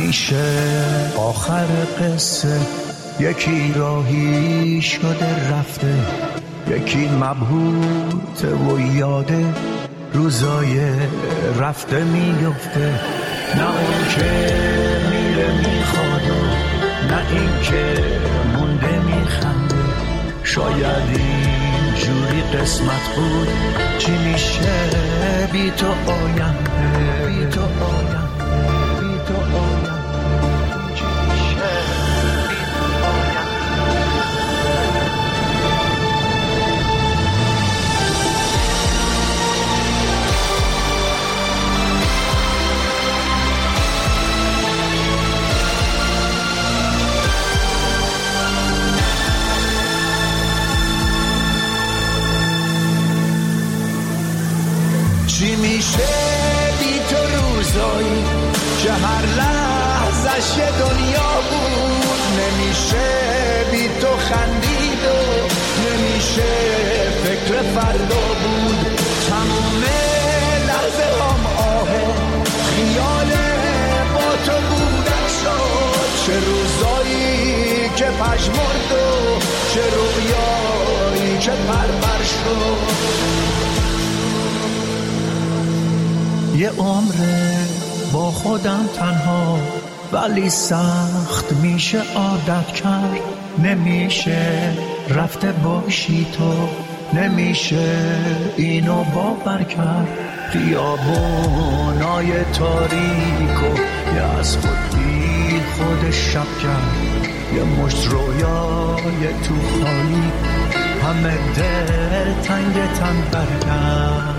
همیشه آخر قصه یکی راهی شده رفته، یکی مبهوته و یاده روزای رفته میفته. نه اون که میره میخواد نه این که مونده میخنده. شاید این جوری قسمت بود، چی میشه بی تو آینده، بی تو آینده، بی تو آینده، چی میشه بی تو آینده. چی میشه بی تو روزایی که هر لحظش یه دنیا بود؟ نمیشه بی تو خندید و نمیشه فکر فردا بود. تموم لحظه هم آهه خیال با تو بودن شد. چه روزایی که پژمرد و چه رویایی که پرپر شد. یه عمره با خودم تنها، ولی سخت میشه عادت کرد. نمیشه رفته باشی تو، نمیشه اینو باور کرد. خیابونای تاریک و یه از خود بی خود شب کرد. یه مشت رویای تو خالی همه دل تنگ تن برگرد.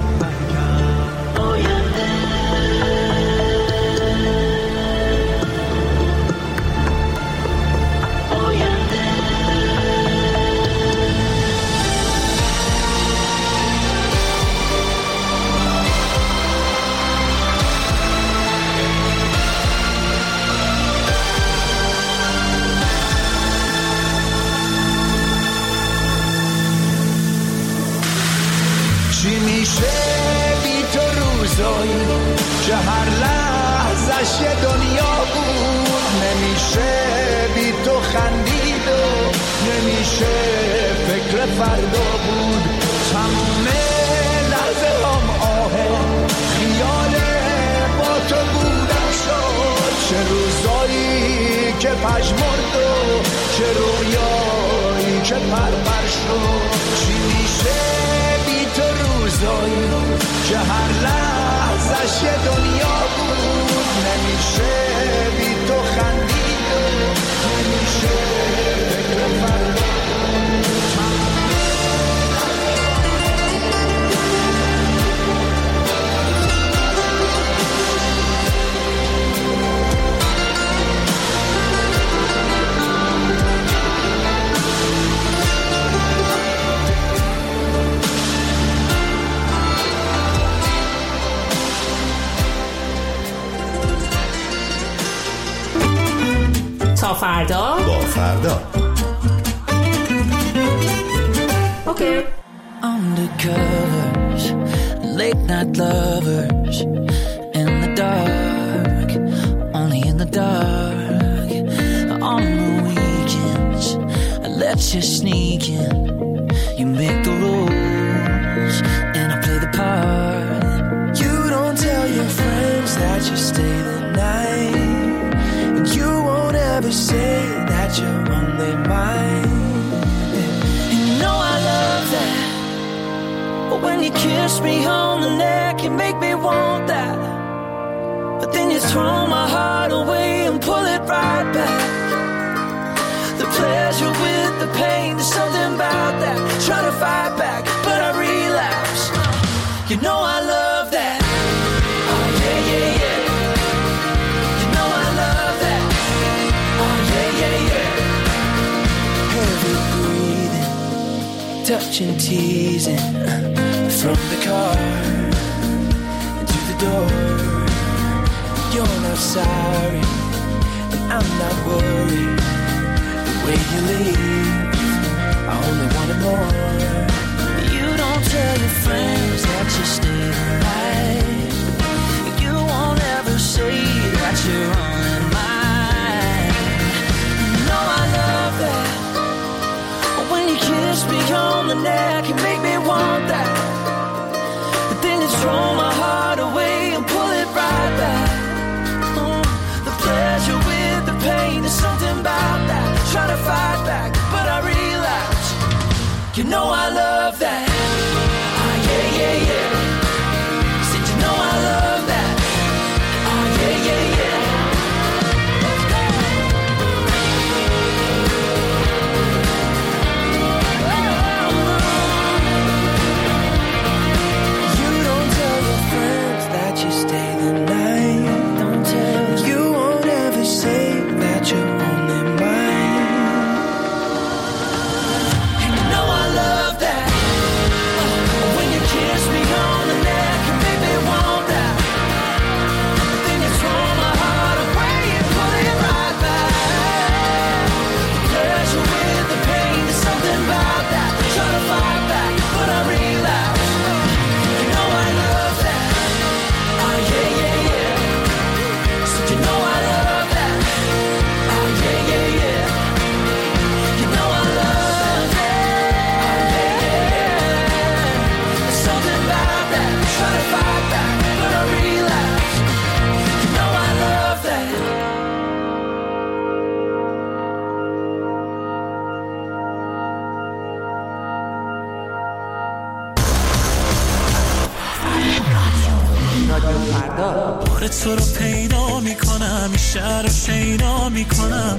که هر لحظش یه دنیا بود؟ نمیشه بی تو خندید و نمیشه فکر فردا بود. تموم لحظه هم آهه خیال با تو بودن شد. چه روزایی که پژمرد و چه رویایی که پرپر شد. چی میشه بی تو روزایی که هر لحظش یه دنیا بود؟ نمیشه بی تو خندید و نمیشه فکر فردا. تا فردا با فردا. اوکی. Undercovers, late night lovers, in the dark, only in the dark. On the weekends, I let you sneak in. You make the rules, and I play the part. You don't tell your friends that you stay the night, and you won't ever say that you're only mine. And you know I love that. But when you kiss me on the neck, you make me want that. But then you throw my heart away and pull it right back. The pleasure with the pain, there's something about that. Try to fight back, but I relapse. You know I love that. Oh yeah, yeah, yeah. You know I love that. Oh yeah, yeah, yeah. Heavy breathing, touching, teasing. From the car to the door. You're not sorry, and I'm not worried. The way you leave, I only wanted more. You don't tell your friends that you stay the night. You won't ever say that you're on gonna fight that, gonna relapse. You know I love that. بار تو رو پیدا میکنم، این شهر رو شیدا میکنم.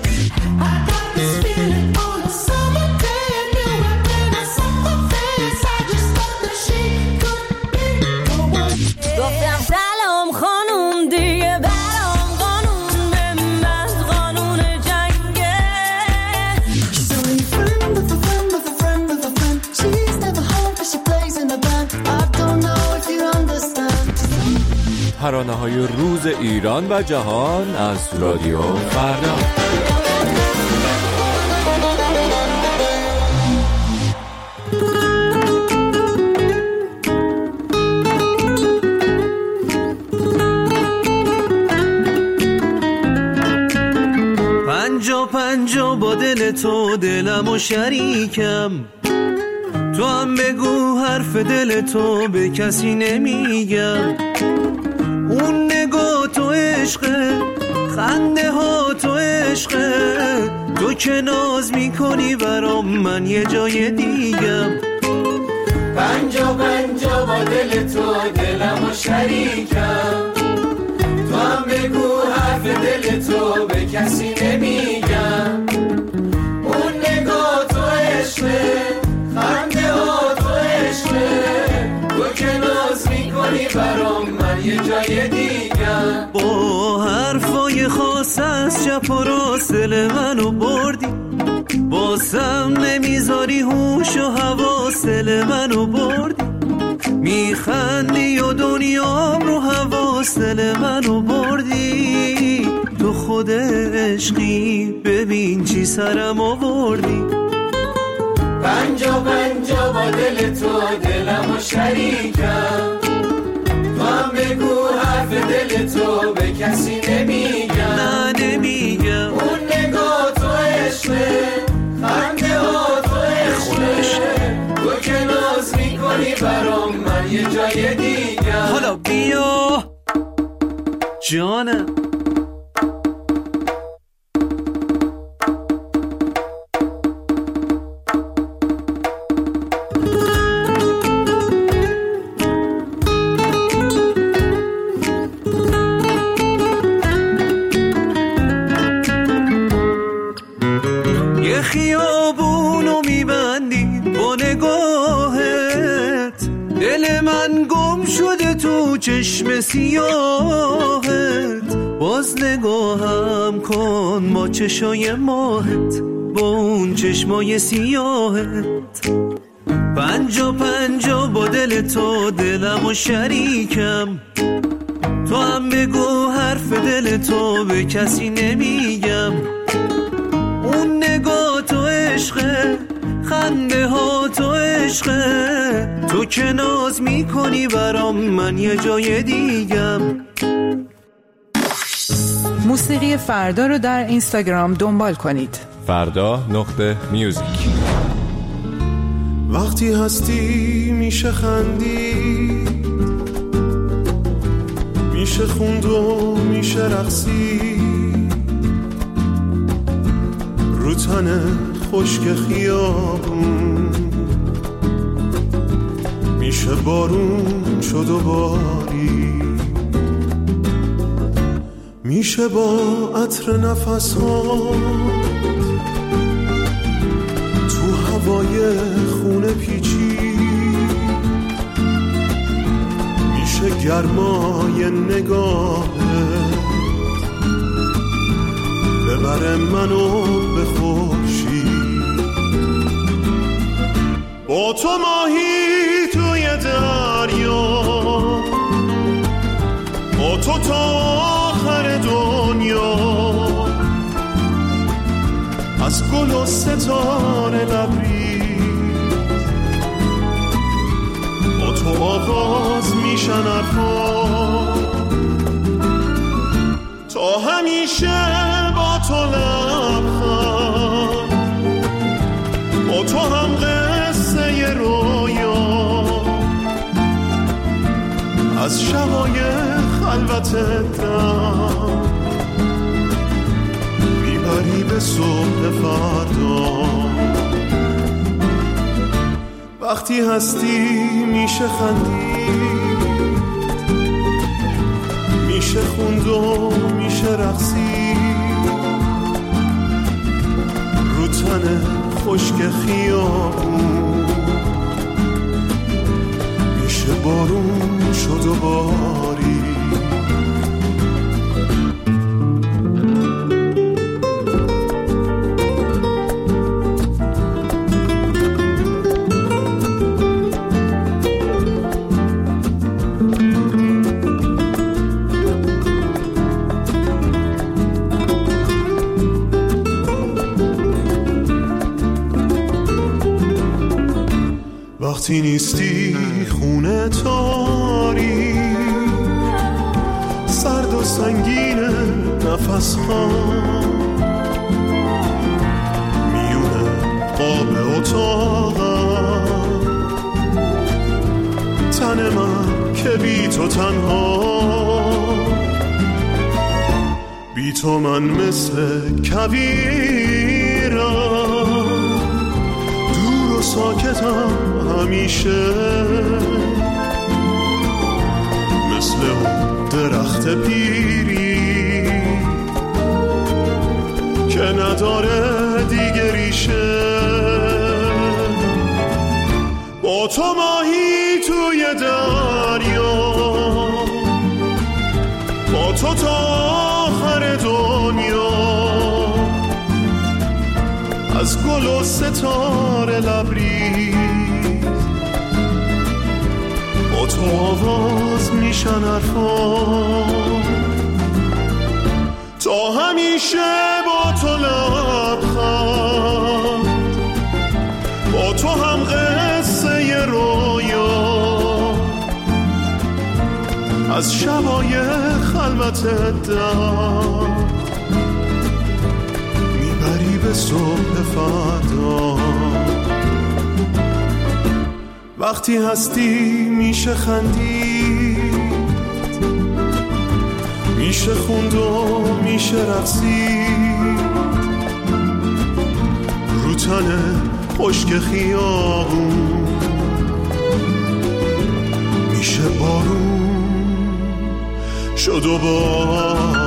گفتم سلام خانوم دیگه برام قانون به من قانون جنگه. She's only a friend of a friend of a friend of a friend. She's never home but she plays in a band. I don't know if you understand. ترانه‌های روز ایران و جهان از رادیو فردا. پنجا با دل تو دلم و شریکم. تو هم بگو حرف دل تو به کسی نمیگم. اون نگاه تو عشقه، خنده ها تو عشقه. تو که ناز میکنی برام من یه جای دیگم. پنجا با دل تو دلم و شریکم. تو هم بگو حرف دل تو به کسی نمیگم. اون نگاه تو عشقه، خنده ها تو عشقه. تو که ناز میکنی برام من یه جای دیگم. با حرفای خاص از چپ و راست دل منو بردی. باسم نمیذاری هوش و حواس دل منو بردی. میخندی و دنیام رو حواس دل منو بردی. تو خود عشقی ببین چی سرم آوردی. پنجا با دل تو دلم و شریکم. تو هم بگو حرف دل تو به کسی نمیگم. نه نمیگم. اون نگاه تو عشقه، خنده ها تو عشقه. تو که ناز میکنی برام من یه جای دیگم. حالا بیا جانم. یه خیابونو میبندی با نگاهت. دل من گم شده تو چشم سیاهت. باز نگاهم کن با چشای ماهت، با اون چشمای سیاهت. پنجا با دل تو دلم و شریکم. تو هم بگو حرف دل تو به کسی نمیگم. اون نگاه تو عشقه، خنده ها تو عشقه. تو که ناز میکنی برام من یه جای دیگم. موسیقی فردا رو در اینستاگرام دنبال کنید. فردا.music. وقتی هستی میشه خندی، میشه خوند و میشه رقصی. رو تن خشک خیابون میشه بارون شد و باری. میشه با عطر نفس ها تو هوای خونه پیچی. میشه گرمای نگاه ببره منو به خورشید. با تو ماهی توی دریا، با تو تا آخر دنیا. از گل و ستاره لبریز با تو آغاز میشن حرفا. تا همیشه با تو لبخند، با تو هم قصه رویا. از شبای خلوت دم میبری به صبح فردا. وقتی هستی میشه خندید، میشه خوند و میشه رقصید رو تن خشک خیابون، میشه بارون شد و باری. وقتی نیستی خونه تاری، سرد و سنگین نفس ها میونه قاب اتاقم، تن من که بی تو تنها، بی تو من مثل کویرم، دور و ساکتم همیشه، مثل اون درخت پیری که نداره دیگه ریشه. با تو ماهی توی دریا، با تو تا آخر دنیا، از گل و ستاره لبریز با تو آواز میشن حرفان، تا همیشه با تو لبخند، با تو هم قصه ی رویا، از شبای خلوت دم میبری به صبح فردا. وقتی هستی میشه خندید، میشه خوند و میشه رقصید رو تن خشک خیابون، میشه بارون شد و باری.